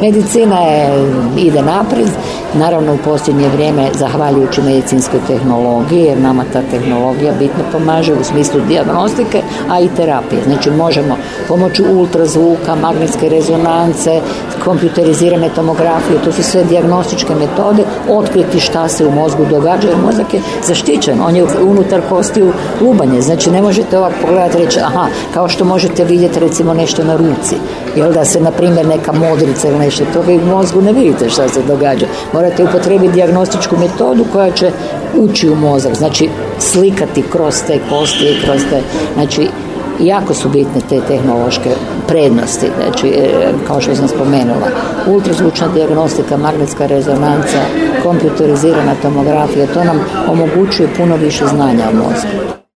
Medicina ide naprijed, naravno u posljednje vrijeme zahvaljujući medicinskoj tehnologiji, jer nama ta tehnologija bitno pomaže u smislu dijagnostike, a i terapije. Znači možemo pomoću ultrazvuka, magnetske rezonance, kompjuterizirane tomografije, to su sve dijagnostičke metode, otkriti šta se u mozgu događa, jer mozak je zaštićen, on je unutar kostiju lubanje, znači ne možete ovako pogledati i reći, aha, kao što možete vidjeti recimo nešto na ruci, jel da se na primjer neka modrica ili nešto, to vi u mozgu ne vidite šta se događa. Morate upotrijebiti dijagnostičku metodu koja će ući u mozak, znači slikati kroz te kosti i kroz te, znači jako su bitne te tehnološke prednosti, znači kao što sam spomenula, ultrazvučna dijagnostika, magnetska rezonanca, kompjuterizirana tomografija, to nam omogućuje puno više znanja o mozgu.